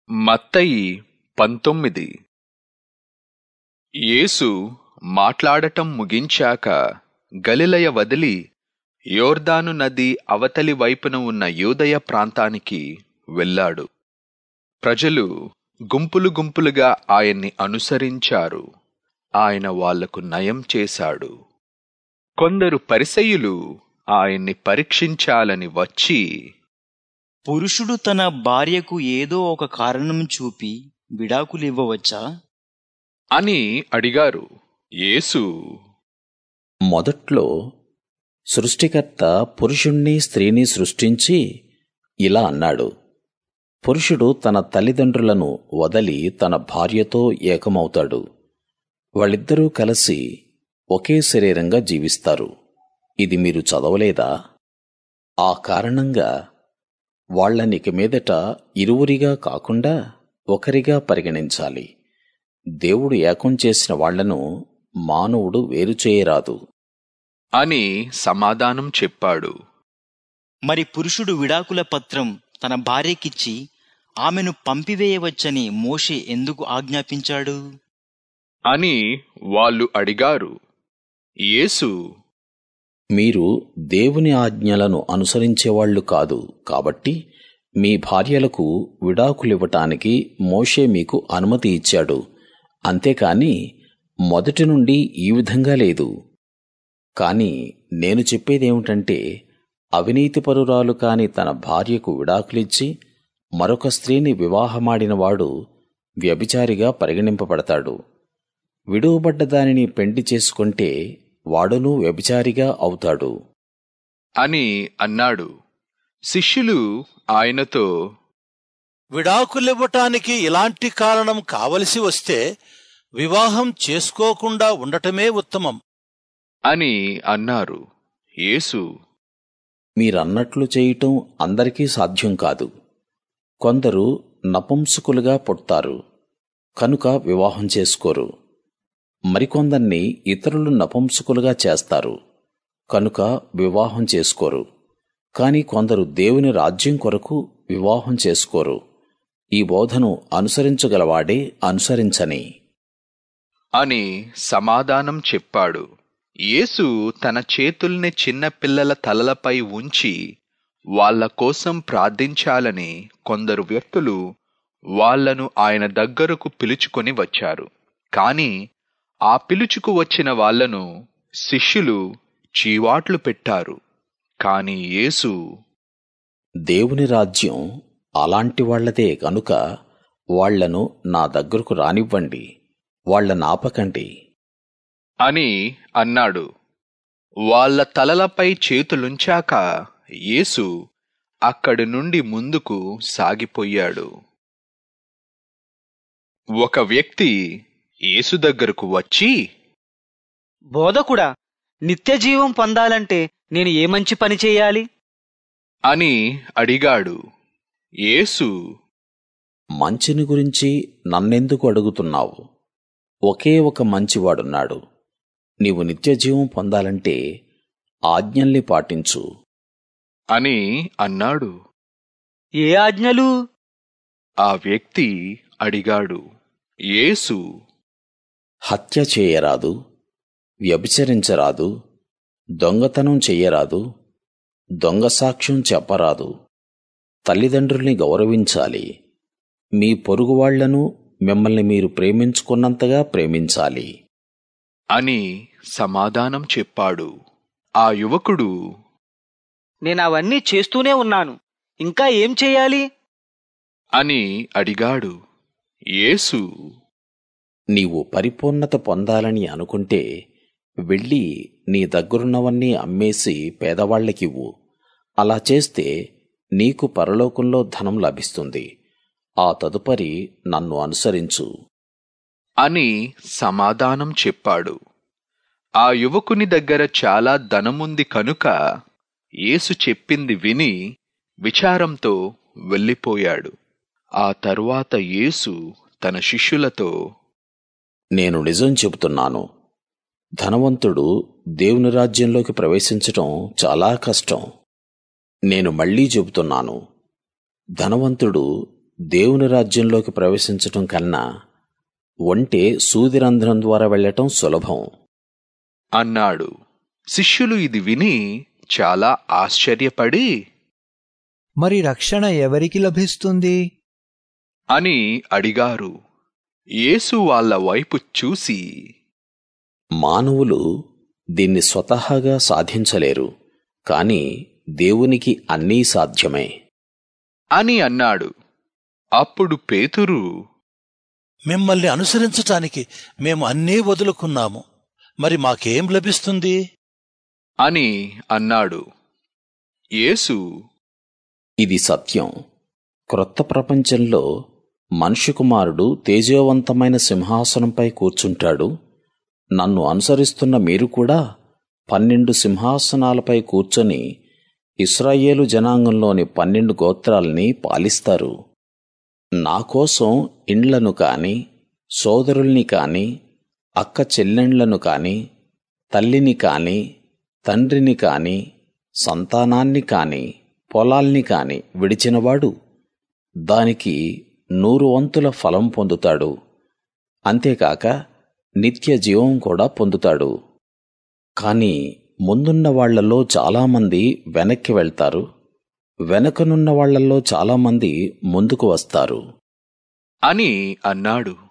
మత్తయి 19. యేసు మాట్లాడటం ముగించాక గలిలయ వదిలి యోర్దాను నది అవతలి వైపున ఉన్న యూదయ ప్రాంతానికి వెళ్ళాడు. ప్రజలు గుంపులు గుంపులుగా ఆయన్ని అనుసరించారు. ఆయన వాళ్లకు నయం చేశాడు. కొందరు పరిసయ్యులు ఆయన్ని పరీక్షించాలని వచ్చి, పురుషుడు తన భార్యకు ఏదో ఒక కారణం చూపి విడాకులివ్వవచ్చా అని అడిగారు. యేసు, మొదట్లో సృష్టికర్త పురుషుణ్ణి స్త్రీని సృష్టించి ఇలా అన్నాడు, పురుషుడు తన తల్లిదండ్రులను వదలి తన భార్యతో ఏకమవుతాడు. వాళ్ళిద్దరూ కలిసి ఒకే శరీరంగా జీవిస్తారు. ఇది మీరు చదవలేదా? ఆ కారణంగా వాళ్ళనిక మీదట ఇరువురిగా కాకుండా ఒకరిగా పరిగణించాలి. దేవుడు ఏకం చేసిన వాళ్లను మానవుడు వేరు చేయరాదు అని సమాధానం చెప్పాడు. మరి పురుషుడు విడాకుల పత్రం తన భార్యకిచ్చి ఆమెను పంపివేయవచ్చని మోషే ఎందుకు ఆజ్ఞాపించాడు అని వాళ్ళు అడిగారు. యేసు, మీరు దేవుని ఆజ్ఞలను అనుసరించేవాళ్లు కాదు కాబట్టి మీ భార్యలకు విడాకులివ్వటానికి మోషే మీకు అనుమతి ఇచ్చాడు. అంతేకాని మొదటి నుండి ఈ విధంగా లేదు. కాని నేను చెప్పేదేమిటంటే, అవినీతిపరురాలు కాని తన భార్యకు విడాకులిచ్చి మరొక స్త్రీని వివాహమాడినవాడు వ్యభిచారిగా పరిగణింపబడతాడు. విడువబడ్డ దానిని పెండ్లి చేసుకుంటే వాడునూ వ్యభిచారిగా అవుతాడు అని అన్నాడు. శిష్యులు ఆయనతో, విడాకులివ్వటానికి ఇలాంటి కారణం కావలసి వస్తే వివాహం చేసుకోకుండా ఉండటమే ఉత్తమం అని అన్నారు. యేసు, మీరన్నట్లు చేయటం అందరికీ సాధ్యం కాదు. కొందరు నపుంసకులుగా పుడతారు కనుక వివాహం చేసుకోరు. మరికొందర్ని ఇతరులు నపుంసకులుగా చేస్తారు కనుక వివాహం చేసుకోరు. కాని కొందరు దేవుని రాజ్యం కొరకు వివాహం చేసుకోరు. ఈ బోధను అనుసరించగలవాడే అనుసరించని అని సమాధానం చెప్పాడు. యేసు తన చేతుల్ని చిన్న పిల్లల తలలపై ఉంచి వాళ్ల కోసం ప్రార్థించాలని కొందరు వ్యక్తులు వాళ్లను ఆయన దగ్గరకు పిలుచుకొని వచ్చారు. కాని ఆ పిలుచుకు వచ్చిన వాళ్లను శిష్యులు చీవాట్లు పెట్టారు. కాని యేసు, దేవుని రాజ్యం అలాంటి వాళ్లదే గనుక వాళ్లను నా దగ్గరకు రానివ్వండి, వాళ్లనాపకండి అని అన్నాడు. వాళ్ల తలలపై చేతులుంచాక యేసు అక్కడి నుండి ముందుకు సాగిపోయాడు. ఒక వ్యక్తి యేసు దగ్గరకు వచ్చి, బోధకుడా, నిత్యజీవం పొందాలంటే నేను ఏ మంచి పని చేయాలి అని అడిగాడు. యేసు, మంచిని గురించి నన్నెందుకు అడుగుతున్నావు? ఒకే ఒక మంచివాడున్నాడు. నీవు నిత్యజీవం పొందాలంటే ఆజ్ఞల్ని పాటించు అని అన్నాడు. ఏ ఆజ్ఞలు? ఆ వ్యక్తి అడిగాడు. యేసు, హత్య చేయరాదు, వ్యభిచరించరాదు, దొంగతనం చెయ్యరాదు, దొంగ సాక్ష్యం చెప్పరాదు, తల్లిదండ్రుల్ని గౌరవించాలి, మీ పొరుగువాళ్లను మిమ్మల్ని మీరు ప్రేమించుకున్నంతగా ప్రేమించాలి అని సమాధానం చెప్పాడు. ఆ యువకుడు, నేనవన్నీ చేస్తూనే ఉన్నాను, ఇంకా ఏం చెయ్యాలి అని అడిగాడు. యేసు, నీవు పరిపూర్ణత పొందాలని అనుకుంటే వెళ్ళి నీ దగ్గరున్నవన్నీ అమ్మేసి పేదవాళ్లకివ్వు. అలా చేస్తే నీకు పరలోకంలో ధనం లభిస్తుంది. ఆ తదుపరి నన్ను అనుసరించు అని సమాధానం చెప్పాడు. ఆ యువకుని దగ్గర చాలా ధనముంది కనుక యేసు చెప్పింది విని విచారంతో వెళ్ళిపోయాడు. ఆ తరువాత యేసు తన శిష్యులతో, నేను నిజం చెబుతున్నాను, ధనవంతుడు దేవుని రాజ్యంలోకి ప్రవేశించటం చాలా కష్టం. నేను మళ్లీ చెబుతున్నాను, ధనవంతుడు దేవుని రాజ్యంలోకి ప్రవేశించటం కన్నా ఒంటె సూదిరంధ్రం ద్వారా వెళ్ళటం సులభం అన్నాడు. శిష్యులు ఇది విని చాలా ఆశ్చర్యపడి మరి రక్షణ ఎవరికి లభిస్తుంది అని అడిగారు. యేసు వాళ్ళ వైపు చూసి, మానవులు దీన్ని స్వతహాగా సాధించలేరు, కాని దేవునికి అన్నీ సాధ్యమే అని అన్నాడు. అప్పుడు పేతురు, మిమ్మల్ని అనుసరించటానికి మేము అన్నీ వదులుకున్నాము, మరి మాకేం లభిస్తుంది అని అన్నాడు. యేసు, ఇది సత్యం. క్రొత్త ప్రపంచంలో మనుష్య కుమారుడు తేజోవంతమైన సింహాసనంపై కూర్చుంటాడు. నన్ను అనుసరిస్తున్న మీరు కూడా 12 సింహాసనాలపై కూర్చొని ఇశ్రాయేలు జనాంగంలోని 12 గోత్రాల్ని పాలిస్తారు. నా కోసం ఇండ్లను కాని, సోదరుల్ని కాని, అక్క చెల్లెండ్లను కాని, తల్లిని కాని, తండ్రిని కాని, సంతానాన్ని కాని, పొలాల్ని కాని విడిచినవాడు దానికి 100 వంతుల ఫలం పొందుతాడు. అంతేకాక నిత్య జీవం కూడా పొందుతాడు. కాని ముందున్న వాళ్లలో చాలామంది వెనక్కి వెళ్తారు, వెనకనున్న వాళ్లలో చాలామంది ముందుకు వస్తారు అని అన్నాడు.